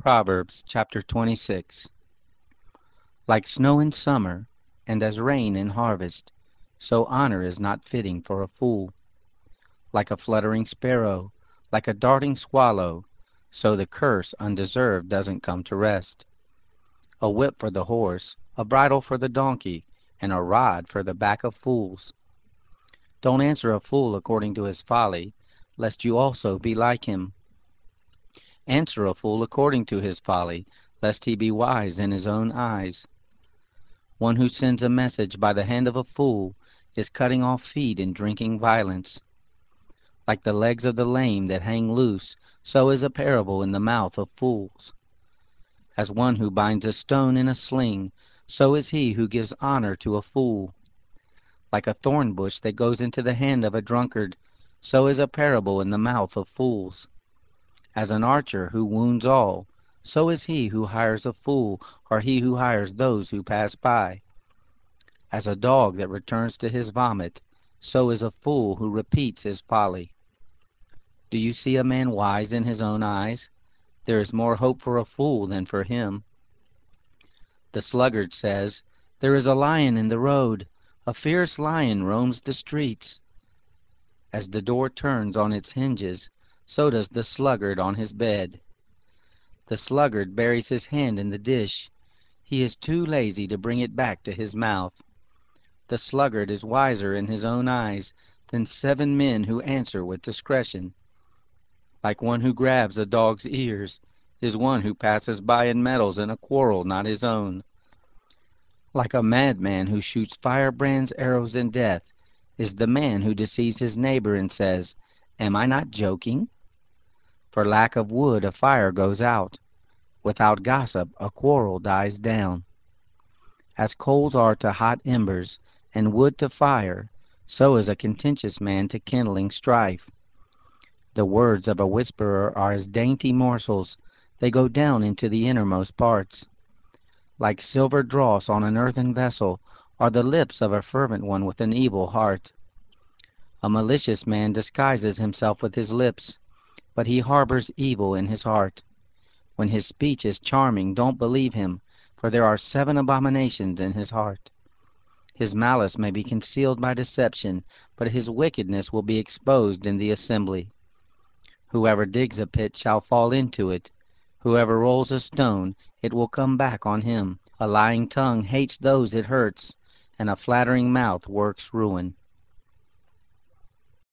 Proverbs chapter 26. Like snow in summer, and as rain in harvest, so honor is not fitting for a fool. Like a fluttering sparrow, like a darting swallow, so the curse undeserved doesn't come to rest. A whip for the horse, a bridle for the donkey, and a rod for the back of fools. Don't answer a fool according to his folly, lest you also be like him. Answer a fool according to his folly, lest he be wise in his own eyes. One who sends a message by the hand of a fool is cutting off feet and drinking violence. Like the legs of the lame that hang loose, so is a parable in the mouth of fools. As one who binds a stone in a sling, so is he who gives honor to a fool. Like a thorn bush that goes into the hand of a drunkard, so is a parable in the mouth of fools. As an archer who wounds all, so is he who hires a fool, or he who hires those who pass by. As a dog that returns to his vomit, so is a fool who repeats his folly. Do you see a man wise in his own eyes? There is more hope for a fool than for him. The sluggard says, "There is a lion in the road, a fierce lion roams the streets." As the door turns on its hinges, so does the sluggard on his bed. The sluggard buries his hand in the dish. He is too lazy to bring it back to his mouth. The sluggard is wiser in his own eyes than 7 men who answer with discretion. Like one who grabs a dog's ears is one who passes by and meddles in a quarrel not his own. Like a madman who shoots firebrands, arrows, and death is the man who deceives his neighbor and says, "Am I not joking?" For lack of wood a fire goes out. Without gossip a quarrel dies down. As coals are to hot embers, and wood to fire, so is a contentious man to kindling strife. The words of a whisperer are as dainty morsels, they go down into the innermost parts. Like silver dross on an earthen vessel are the lips of a fervent one with an evil heart. A malicious man disguises himself with his lips, but he harbors evil in his heart. When his speech is charming, don't believe him, for there are 7 abominations in his heart. His malice may be concealed by deception, but his wickedness will be exposed in the assembly. Whoever digs a pit shall fall into it. Whoever rolls a stone, it will come back on him. A lying tongue hates those it hurts, and a flattering mouth works ruin.